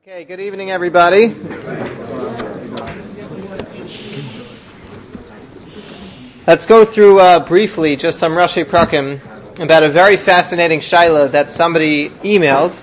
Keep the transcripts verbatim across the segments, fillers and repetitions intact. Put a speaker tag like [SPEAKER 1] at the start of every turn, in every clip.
[SPEAKER 1] Okay, good evening, everybody. Let's go through uh, briefly just some Rashi Prakim about a very fascinating shaila that somebody emailed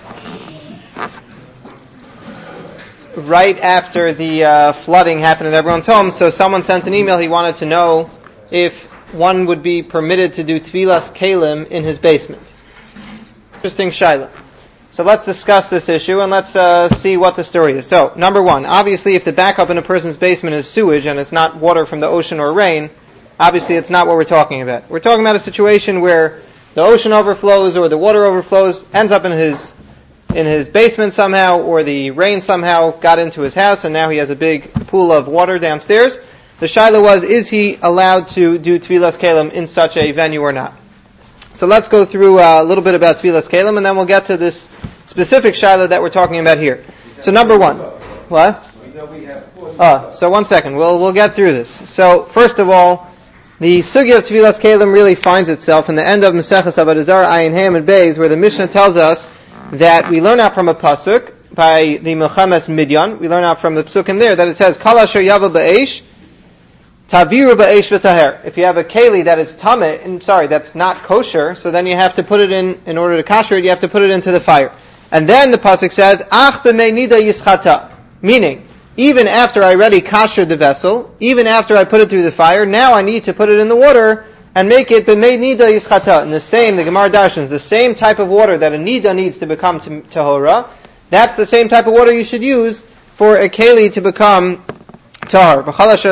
[SPEAKER 1] right after the uh, flooding happened at everyone's home. So someone sent an email. He wanted to know if one would be permitted to do Tvilas Kalim in his basement. Interesting shaila. So let's discuss this issue and let's uh, see what the story is. So, number one, obviously if the backup in a person's basement is sewage and it's not water from the ocean or rain, obviously it's not what we're talking about. We're talking about a situation where the ocean overflows or the water overflows, ends up in his in his basement somehow, or the rain somehow got into his house and now he has a big pool of water downstairs. The shaila was, is he allowed to do Tvilas Kalim in such a venue or not? So let's go through uh, a little bit about Tvilas Kalim and then we'll get to this specific shaila that we're talking about here. So number one, what? Oh, so one second, we'll we'll get through this. So first of all, the sugya of Tvilas Kalim really finds itself in the end of Maseches Avodah Zarah Ayin Hey and Beis, where the Mishnah tells us that we learn out from a pasuk by the Milchemes Midyan. We learn out from the psukim there that it says Kal asher yava ba'esh taviru ba'esh v'taher. If you have a keli that is tameh, and sorry, that's not kosher, so then you have to put it in, in order to kosher it, you have to put it into the fire. And then the pasuk says, Ach b'mei nida yischata. Meaning, even after I already koshered the vessel, even after I put it through the fire, now I need to put it in the water and make it b'mei nida yischata. And the same, the Gemara Darshans, the same type of water that a nida needs to become tahora, that's the same type of water you should use for a keli to become tahor.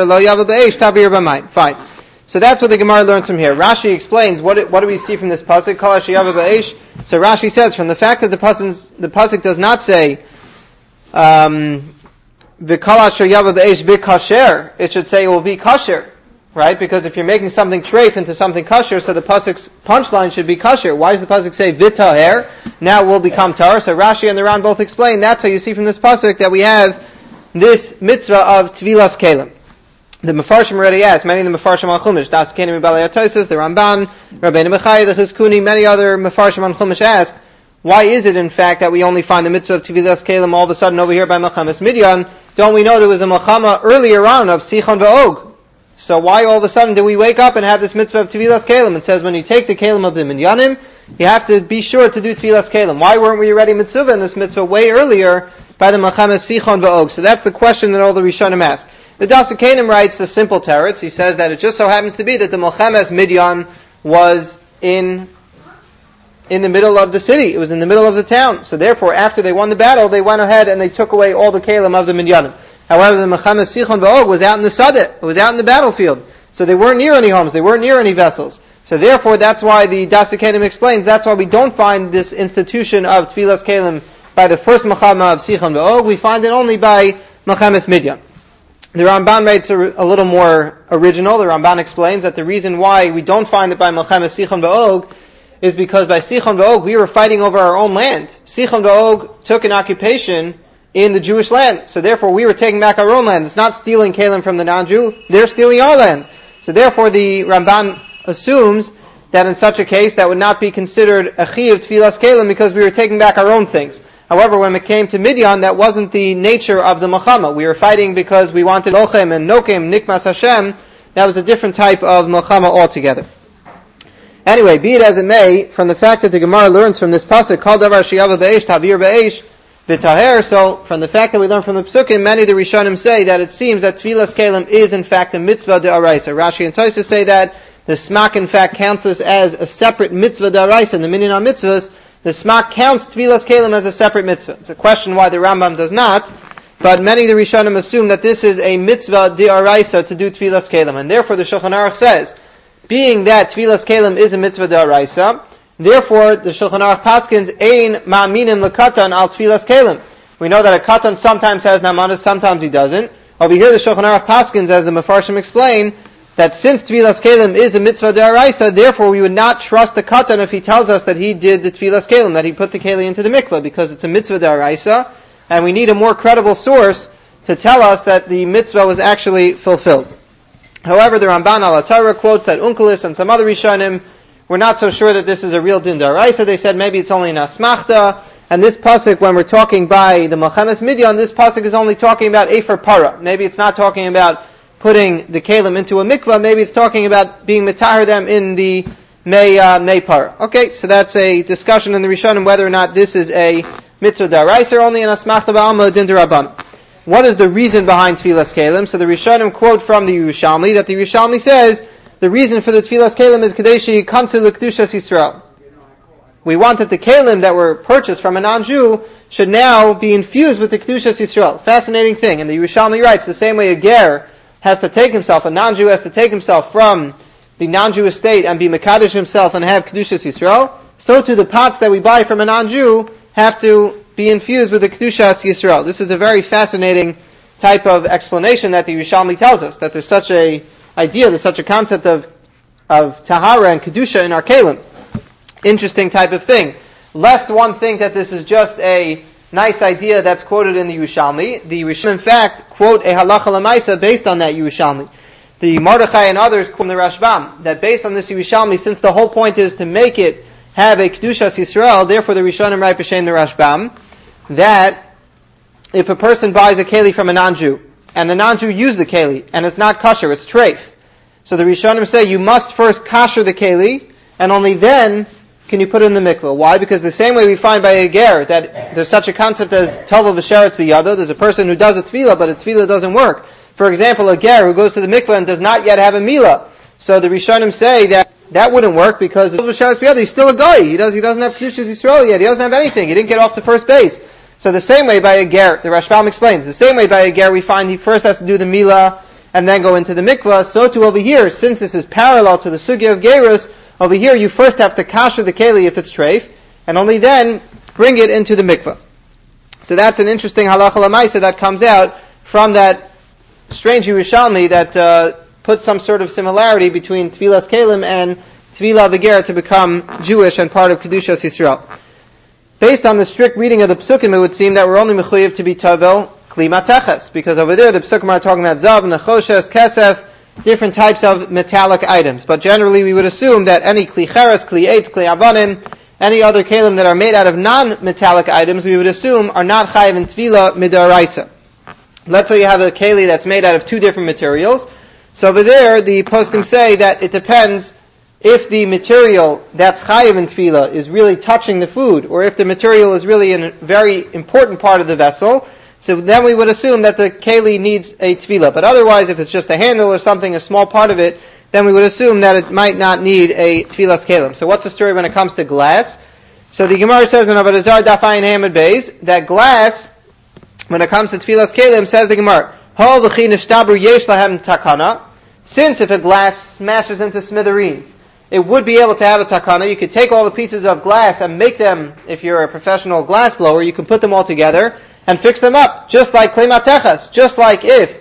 [SPEAKER 1] Fine. So that's what the Gemara learns from here. Rashi explains what it, what do we see from this pasuk? Kal asher yava ba'esh. So Rashi says from the fact that the pasuk the pasuk does not say um v'kal asher yava ba'esh b'kasher, it should say it will be kosher, right? Because if you're making something treif into something kosher, so the pasuk's punchline should be kosher. Why does the pasuk say v'taher? Now it will become tahor. So Rashi and the Ran both explain that's how you see from this pasuk that we have this mitzvah of Tvilas Kalim. The Mefarshim already asked, many of the Mefarshim on Chumash, Das Kenim Balei HaTosas, the Ramban, Rabbeinu Bechai, the Chizkuni, many other Mefarshim on Chumash ask, why is it in fact that we only find the mitzvah of Tvilas Kalim all of a sudden over here by Milchemes Midyan? Don't we know there was a Milchama earlier on of Sichon V'og? So why all of a sudden do we wake up and have this mitzvah of Tvilas Kalim? It says when you take the Kalim of the Minyanim, you have to be sure to do Tvilas Kalim. Why weren't we already mitzvah in this mitzvah way earlier by the Milchemes Sichon V'og? So that's the question that all the Rishonim ask. The Das Kenim writes a simple teretz. He says that it just so happens to be that the Milchemes Midyan was in in the middle of the city. It was in the middle of the town. So therefore, after they won the battle, they went ahead and they took away all the kalim of the Midyanim. However, the Milchemes Sichon V'og was out in the Sadeh. It was out in the battlefield. So they weren't near any homes. They weren't near any vessels. So therefore, that's why the Das Kenim explains, that's why we don't find this institution of Tvilas Kalim by the first Milchama of Sichon V'og. We find it only by Milchemes Midyan. The Ramban writes a, a little more original. The Ramban explains that the reason why we don't find it by Milchemes Sichon V'og is because by Sichon V'og we were fighting over our own land. Sichon V'og took an occupation in the Jewish land, so therefore we were taking back our own land. It's not stealing kalim from the non-Jew; they're stealing our land. So therefore, the Ramban assumes that in such a case that would not be considered a chiyuv tfilas kalim because we were taking back our own things. However, when it came to Midyan, that wasn't the nature of the Milchama. We were fighting because we wanted Lochem and Nokem, Nikmas Hashem. That was a different type of Milchama altogether. Anyway, be it as it may, from the fact that the Gemara learns from this pasuk, Kal davar sheyava ba'esh, tavir ba'esh, v'taher, so from the fact that we learn from the Psukim, many of the Rishonim say that it seems that Tvilas Kalim is in fact a mitzvah de'araisa. Rashi and Tosafos say that the Smak in fact counts this as a separate mitzvah de'araisa, and the Minyan HaMitzvahs, the Smak counts Tvilas Kalim as a separate mitzvah. It's a question why the Rambam does not, but many of the Rishonim assume that this is a mitzvah d'oraisa to do Tvilas Kalim, and therefore the Shulchan Aruch says, being that Tvilas Kalim is a mitzvah d'oraisa, therefore the Shulchan Aruch paskins ein ma'aminim lekatan al Tvilas Kalim. We know that a katan sometimes has namanas, sometimes he doesn't. Over here the Shulchan Aruch paskins, as the Mefarshim explain, that since Tvilas Kalim is a mitzvah d'oraisa, therefore we would not trust the katan if he tells us that he did the Tvilas Kalim, that he put the keli into the mikveh, because it's a mitzvah d'oraisa, and we need a more credible source to tell us that the mitzvah was actually fulfilled. However, the Ramban al Torah quotes that Unkelis and some other Rishonim were not so sure that this is a real din d'oraisa. They said maybe it's only an asmachta, And this pasuk, when we're talking by the Melchemes Midian, this pasuk is only talking about Efer Para. Maybe it's not talking about putting the Kalim into a mikvah. Maybe it's talking about being mitahar them in the May, uh, May Para. Okay, so that's a discussion in the Rishonim whether or not this is a mitzvah daraisa or only an asmachta ba'alma din derabanan. What is the reason behind Tfilas Kalim? So the Rishonim quote from the Yerushalmi that the Yerushalmi says the reason for the Tfilas Kalim is Kadeshi Kansu L'Kedushas Yisrael. We want that the Kalim that were purchased from a non-Jew should now be infused with the Kedushas Yisrael. Fascinating thing. And the Yerushalmi writes, the same way a ger has to take himself, a non-Jew has to take himself from the non-Jewish state and be Mekadosh himself and have Kedushas Yisrael, so too the pots that we buy from a non-Jew have to be infused with the Kedushas Yisrael. This is a very fascinating type of explanation that the Yerushalmi tells us, that there's such a idea, there's such a concept of, of Tahara and Kedusha in our Kalim. Interesting type of thing. Lest one think that this is just a nice idea that's quoted in the Yerushalmi. The Yerushalmi, in fact, quote a halacha lemaisa based on that Yerushalmi. The Mordechai and others quote from the Rashbam, that based on this Yerushalmi, since the whole point is to make it have a Kedushas Yisrael, therefore the Rishonim write b'shem the Rashbam, that if a person buys a keli from a non-Jew, and the non-Jew used the keli, and it's not kosher, it's treif. So the Rishonim say you must first kosher the keli, and only then can you put it in the mikveh. Why? Because the same way we find by a ger that there's such a concept as tova v'sheretz b'yado, there's a person who does a tefillah, but a tefillah doesn't work. For example, a ger who goes to the mikveh and does not yet have a milah. So the Rishonim say that that wouldn't work because tova v'sheretz b'yado, he's still a guy. He does, he doesn't have Kedushas Yisrael yet. He doesn't have anything. He didn't get off to first base. So the same way by a ger, the Rashbam explains, the same way by a ger we find he first has to do the milah and then go into the mikveh. So too over here, since this is parallel to the sugya of gerus, over here you first have to kasher the keli if it's treif, and only then bring it into the mikveh. So that's an interesting halacha l'maisa that comes out from that strange Yerushalmi that uh, puts some sort of similarity between Tfilas Kalim and Tfilah Beger to become Jewish and part of Kedushas Yisrael. Based on the strict reading of the Psukim, it would seem that we're only mechuyev to be Tavel Kli Mateches, because over there the Psukim are talking about Zav, Nechoshes, Kesef, different types of metallic items. But generally we would assume that any Kli Cheres, Kli Eitz, Kli Avanim, any other Kalim that are made out of non-metallic items, we would assume are not Chayiv in Tfilah Midaraisa. Let's say you have a Keli that's made out of two different materials. So over there, the poskim say that it depends if the material that's chayiv in tefillah is really touching the food, or if the material is really a very important part of the vessel. So then we would assume that the keli needs a tefillah. But otherwise, if it's just a handle or something, a small part of it, then we would assume that it might not need a tefillas kelim. So what's the story when it comes to glass? So the Gemara says in Avodah Zarah Daf Ayin Hamid Beis that glass, when it comes to tefillas kelim, says the Gemara, Hol v'chi nishtabru yesh lahem takana. Since if a glass smashes into smithereens, it would be able to have a takana. You could take all the pieces of glass and make them, if you're a professional glass blower, you can put them all together and fix them up, just like klei matechas. Just like if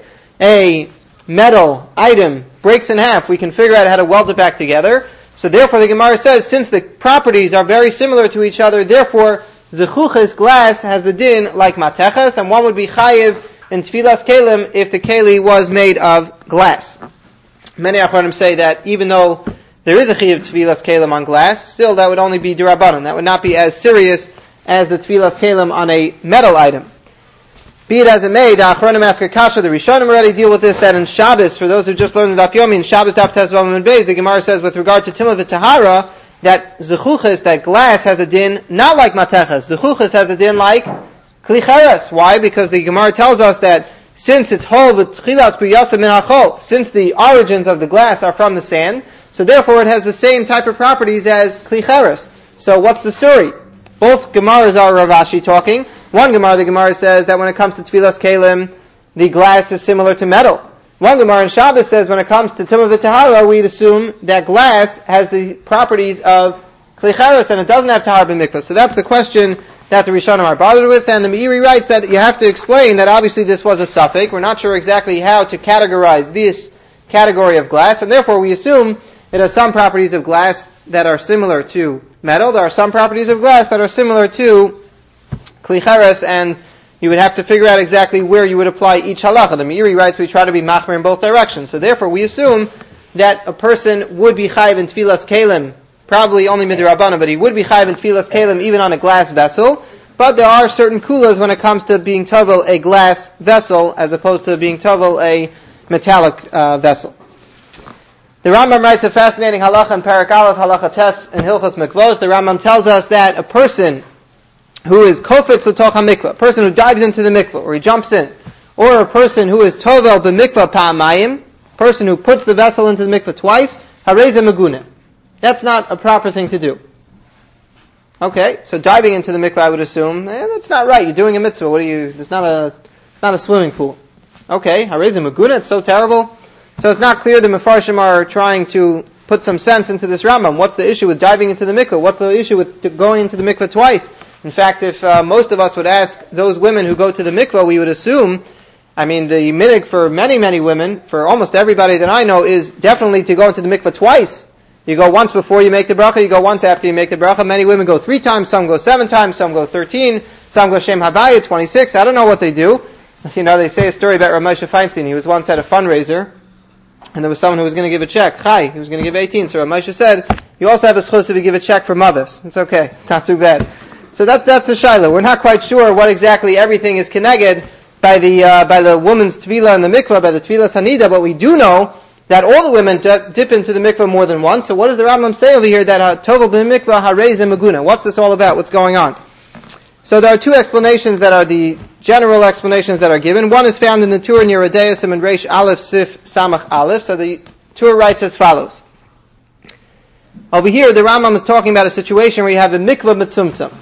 [SPEAKER 1] a metal item breaks in half, we can figure out how to weld it back together. So therefore the Gemara says, since the properties are very similar to each other, therefore zechuches glass has the din like matechas, and one would be chayiv in tfilas kelim if the keli was made of glass. Many achronim say that even though there is a chiyuv tfilas kelim on glass, still that would only be d'Rabbanan. That would not be as serious as the tfilas kelim on a metal item. Be it as it may, the achronim ask a kasha. The Rishonim already deal with this. That in Shabbos, for those who just learned the Daf Yomi, in Shabbos Daf Tezvav and Beis, the Gemara says with regard to Tumah v'Tahara that zechuches, that glass has a din not like matechas. Zechuches has a din like klicheres. Why? Because the Gemara tells us that since it's whole v'tchilas b'yasa min hachol, since the origins of the glass are from the sand, so therefore it has the same type of properties as klicheres. So what's the story? Both Gemaras are Rav Ashi talking. One Gemara, the Gemara says that when it comes to tfilas kelim, the glass is similar to metal. One Gemara in Shabbos says when it comes to Tumah v'Tahara, we'd assume that glass has the properties of klicheres and it doesn't have tahar b'mikvah. So that's the question that the Rishonim are bothered with, and the Meiri writes that you have to explain that obviously this was a suffix. We're not sure exactly how to categorize this category of glass, and therefore we assume it has some properties of glass that are similar to metal. There are some properties of glass that are similar to klicheres, and you would have to figure out exactly where you would apply each halacha. The Meiri writes we try to be machmer in both directions. So therefore we assume that a person would be chayiv in tfilas kelim, probably only midrabanan, but he would be chayiv in tfilas kelim even on a glass vessel. but there are certain kulas when it comes to being tovel a glass vessel as opposed to being tovel a metallic uh, vessel. The Rambam writes a fascinating halacha in Parak Aleph, halacha tes in Hilchos Mikvos. The Rambam tells us that a person who is kofetz l'toch ha-mikvah, a person who dives into the mikvah, or he jumps in, or a person who is tovel b'mikvah pa'amayim, a person who puts the vessel into the mikvah twice, hareza meguna. That's not a proper thing to do. Okay, so diving into the mikvah, I would assume, eh, that's not right. You're doing a mitzvah. What are you? It's not a, not a swimming pool. Okay, hareza meguna. It's so terrible. So it's not clear the Mefarshim are trying to put some sense into this Rambam. What's the issue with diving into the mikvah? What's the issue with going into the mikvah twice? In fact, if uh, most of us would ask those women who go to the mikvah, we would assume, I mean, the minig for many, many women, for almost everybody that I know, is definitely to go into the mikvah twice. You go once before you make the bracha, you go once after you make the bracha. Many women go three times, some go seven times, some go thirteen, some go Shem Havaya, twenty-six. I don't know what they do. You know, they say a story about Rav Moshe Feinstein. He was once at a fundraiser, and there was someone who was going to give a check. Chai, he was going to give eighteen. So Rav Moshe said, you also have a schus if you give a check for Mavis. It's okay. It's not too bad. So that's, that's the Shaila. We're not quite sure what exactly everything is connected by the, uh, by the woman's tefillah in the mikvah, by the tefillah sanida, but we do know that all the women dip, dip into the mikvah more than once. So what does the Rambam say over here that tovel b'mikvah harei ze meguna? What's this all about? What's going on? So there are two explanations that are the general explanations that are given. One is found in the Tur near Redeis and Reish Aleph Sif Samach Aleph. So the Tur writes as follows. Over here, the Rambam is talking about a situation where you have a mikvah mitzumtzum.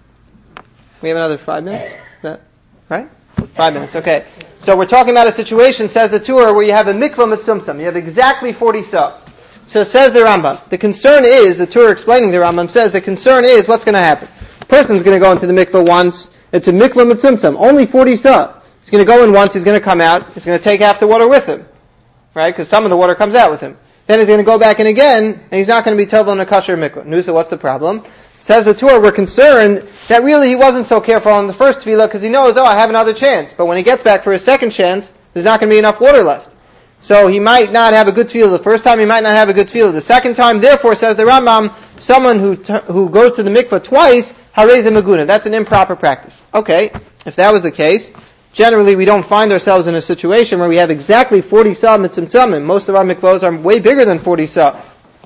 [SPEAKER 1] We have another five minutes? Is that right? Five minutes, okay. So we're talking about a situation, says the Tur, where you have a mikvah mitzumtzum. You have exactly forty saw. So says the Rambam, the concern is, the Tur explaining the Rambam says, the concern is, what's going to happen? A person's going to go into the mikvah once, it's a mikvah mitzumtzum, only forty saw. He's going to go in once, he's going to come out, he's going to take half the water with him. Right? Because some of the water comes out with him. Then he's going to go back in again, and he's not going to be tovel in a kosher mikvah. Nusa, what's the problem? Says the Tur, we're concerned that really he wasn't so careful on the first tefillah because he knows, oh, I have another chance. But when he gets back for his second chance, there's not going to be enough water left. So he might not have a good tefillah the first time, he might not have a good tefillah the second time. Therefore, says the Rambam, someone who t- who goes to the mikvah twice, harei ze meguna. That's an improper practice. Okay, if that was the case, generally we don't find ourselves in a situation where we have exactly forty saw mitzumtzumim. Most of our mikvahs are way bigger than forty saw.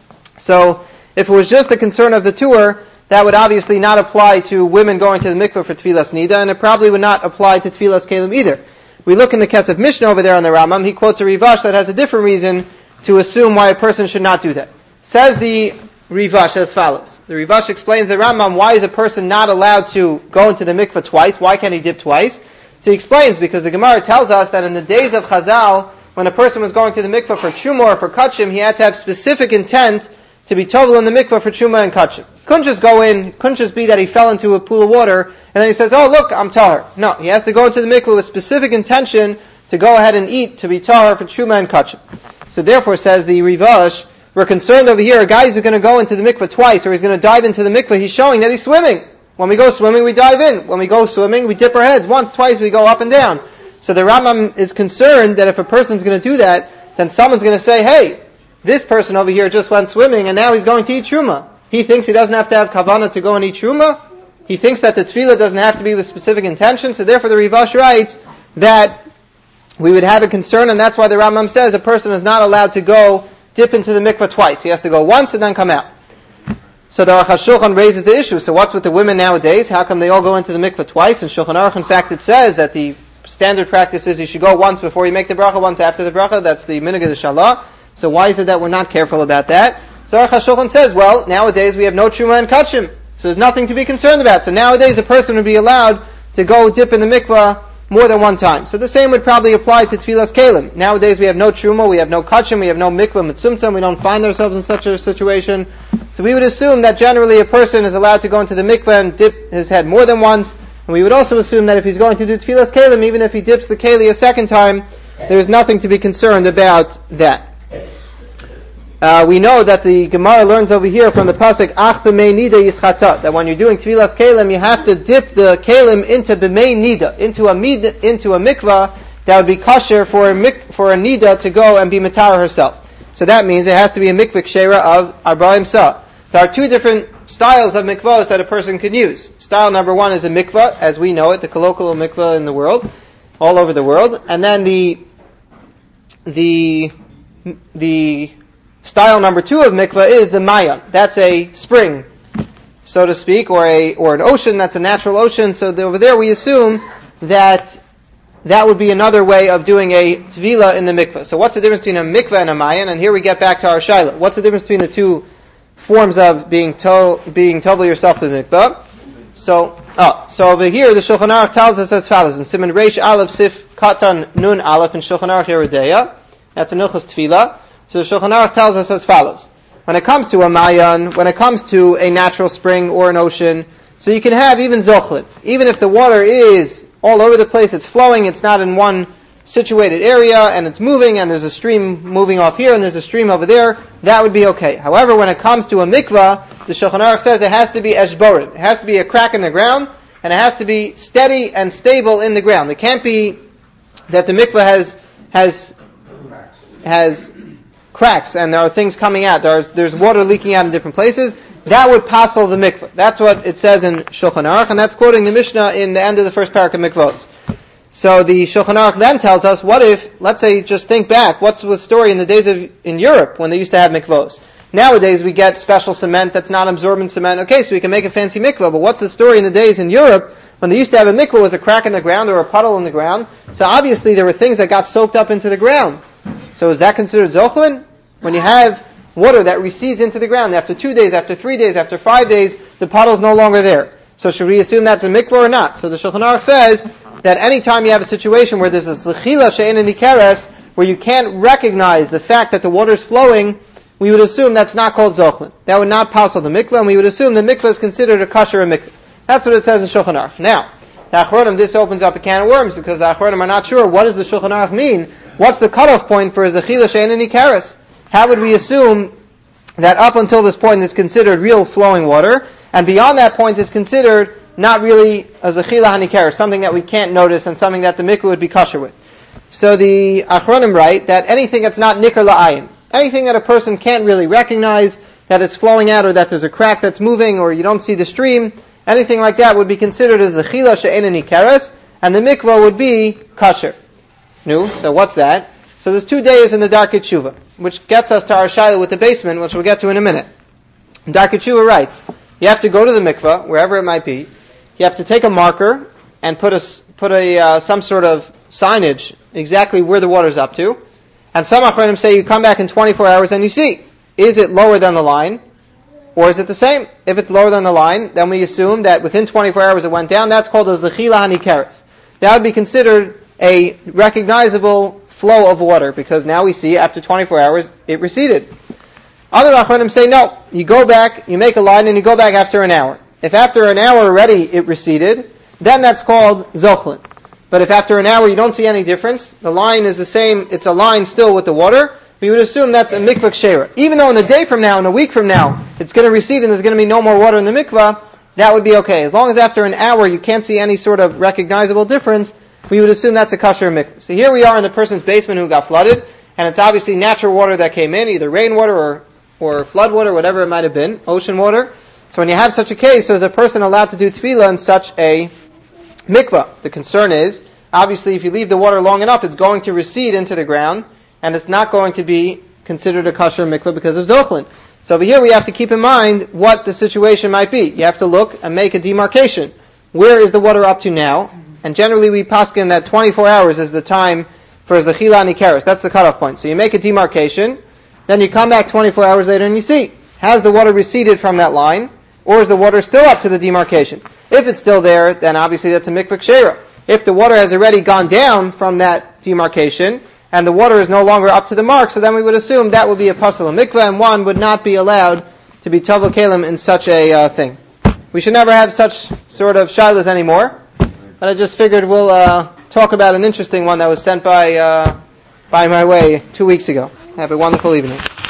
[SPEAKER 1] So, if it was just the concern of the Tur, that would obviously not apply to women going to the mikvah for tefillas nida, and it probably would not apply to tefillas kelim either. We look in the Kesef Mishnah over there on the Rambam, he quotes a Rivash that has a different reason to assume why a person should not do that. Says the Rivash as follows. The Rivash explains the Rambam, why is a person not allowed to go into the mikvah twice? Why can't he dip twice? So he explains, because the Gemara tells us that in the days of Chazal, when a person was going to the mikvah for Truma or for Kachim, he had to have specific intent to be tovel in the mikvah for Truma and Kachim. Couldn't just go in, couldn't just be that he fell into a pool of water, and then he says, oh look, I'm tahar. No, he has to go into the mikvah with specific intention to go ahead and eat, to be tahar for Truma and Kachim. So therefore, says the Rivash, we're concerned over here, a guy who's going to go into the mikvah twice, or he's going to dive into the mikvah, he's showing that he's swimming. When we go swimming, we dive in. When we go swimming, we dip our heads. Once, twice, we go up and down. So the Rambam is concerned that if a person's going to do that, then someone's going to say, hey, this person over here just went swimming and now he's going to eat Truma. He thinks he doesn't have to have kavanah to go and eat Truma. He thinks that the tefillah doesn't have to be with specific intention. So therefore the Rivash writes that we would have a concern, and that's why the Rambam says a person is not allowed to go dip into the mikvah twice. He has to go once and then come out. So the Aruch HaShulchan raises the issue. So what's with the women nowadays? How come they all go into the mikvah twice? In Shulchan Aruch, in fact, it says that the standard practice is you should go once before you make the bracha, once after the bracha. That's the minhag of the Shalah. So why is it that we're not careful about that? So Aruch HaShulchan says, well, nowadays we have no Truma and Kachim, so there's nothing to be concerned about. So nowadays a person would be allowed to go dip in the mikvah more than one time. So the same would probably apply to Tfilas Kelim. Nowadays we have no Truma, we have no Kachim, we have no mikvah mitzumtzum, we don't find ourselves in such a situation. So we would assume that generally a person is allowed to go into the mikvah and dip his head more than once. And we would also assume that if he's going to do Tfilas Kelim, even if he dips the Keli a second time, there's nothing to be concerned about that. Uh, we know that the Gemara learns over here from the pasuk Ach b'mei nida yischata, that when you're doing tefillas kelim, you have to dip the kelim into b'mei nida, into a mid, into a mikvah that would be kosher for a mik, for a nida to go and be matar herself. So that means it has to be a mikvah kshera of arba'im sa. There are two different styles of mikvahs that a person can use. Style number one is a mikvah, as we know it, the colloquial mikvah in the world, all over the world. And then the, the, the style number two of mikvah is the mayan. That's a spring, so to speak, or a, or an ocean, that's a natural ocean. So the, over there we assume that that would be another way of doing a tvila in the mikvah. So what's the difference between a mikvah and a mayan? And here we get back to our shaila. What's the difference between the two forms of being to, being tovel yourself with mikvah? So, oh, so over here the Shulchan Aruch tells us as follows in Siman Reish Aleph Sif Katan Nun Aleph in Shulchan Aruch Yeredeya. That's a Hilchos Tefillah. So the Shulchan Aruch tells us as follows: when it comes to a mayan, when it comes to a natural spring or an ocean, so you can have even zochlin, even if the water is all over the place, it's flowing, it's not in one situated area, and it's moving, and there's a stream moving off here, and there's a stream over there, that would be okay. However, when it comes to a mikvah, the Shulchan Aruch says it has to be eshbored. It has to be a crack in the ground, and it has to be steady and stable in the ground. It can't be that the mikvah has, has, has cracks, and there are things coming out. There's, there's water leaking out in different places. That would passel the mikvah. That's what it says in Shulchan Aruch, and that's quoting the Mishnah in the end of the first parak of mikvahs. So the Shulchan Aruch then tells us, what if, let's say, just think back, what's the story in the days of, in Europe, when they used to have mikvahs? Nowadays we get special cement that's not absorbent cement. Okay, so we can make a fancy mikvah, but what's the story in the days in Europe, when they used to have a mikvah was a crack in the ground or a puddle in the ground? So obviously there were things that got soaked up into the ground. So is that considered zochlin? When you have water that recedes into the ground after two days, after three days, after five days, the puddle's no longer there. So should we assume that's a mikvah or not? So the Shulchan Aruch says that any time you have a situation where there's a zechila she'ein nikeres, where you can't recognize the fact that the water's flowing, we would assume that's not called zochlin. That would not passel the mikvah, and we would assume the mikvah is considered a kasher a mikvah. That's what it says in Shulchan Aruch. Now, the Achronim, this opens up a can of worms, because the Achronim are not sure, what does the Shulchan Aruch mean? What's the cutoff point for a zechila she'ein nikeres? How would we assume that up until this point is considered real flowing water, and beyond that point is considered not really a zechila hanikar, something that we can't notice and something that the mikvah would be kosher with? So the Achronim write that anything that's not nikar la'ayin, anything that a person can't really recognize that it's flowing out, or that there's a crack that's moving, or you don't see the stream, anything like that would be considered as zechila she'ein nikeres, and the mikvah would be kosher. No, so what's that? So there's two days in the Darkei Tshuva, which gets us to our shaila with the basement, which we'll get to in a minute. Darkei Tshuva writes, you have to go to the mikvah, wherever it might be. You have to take a marker and put a, put a, uh, some sort of signage exactly where the water's up to. And some Achronim say you come back in twenty-four hours and you see, is it lower than the line, or is it the same? If it's lower than the line, then we assume that within twenty-four hours it went down. That's called a zechila hanikeres. That would be considered a recognizable flow of water, because now we see after twenty-four hours it receded. Other Achronim say no, you go back, you make a line, and you go back after an hour. If after an hour already it receded, then that's called zochlin. But if after an hour you don't see any difference, the line is the same, it's a line still with the water, we would assume that's a mikvah kshera. Even though in a day from now, in a week from now, it's going to recede and there's going to be no more water in the mikvah, that would be okay. As long as after an hour you can't see any sort of recognizable difference, we would assume that's a kasher mikvah. So here we are in the person's basement who got flooded, and it's obviously natural water that came in, either rainwater or, or flood water, whatever it might have been, ocean water. So when you have such a case, so is a person allowed to do tefillah in such a mikvah? The concern is, obviously if you leave the water long enough, it's going to recede into the ground, and it's not going to be considered a kasher mikvah because of zochlin. So over here we have to keep in mind what the situation might be. You have to look and make a demarcation. Where is the water up to now? And generally we paskin that twenty-four hours is the time for zechila nikeres. That's the cutoff point. So you make a demarcation, then you come back twenty-four hours later and you see, has the water receded from that line, or is the water still up to the demarcation? If it's still there, then obviously that's a mikvah kshera. If the water has already gone down from that demarcation, and the water is no longer up to the mark, so then we would assume that would be a pasal mikvah, and one would not be allowed to be tovel kelim in such a uh, thing. We should never have such sort of shilas anymore. But I just figured we'll uh, talk about an interesting one that was sent by uh, by my way two weeks ago. Have a wonderful evening.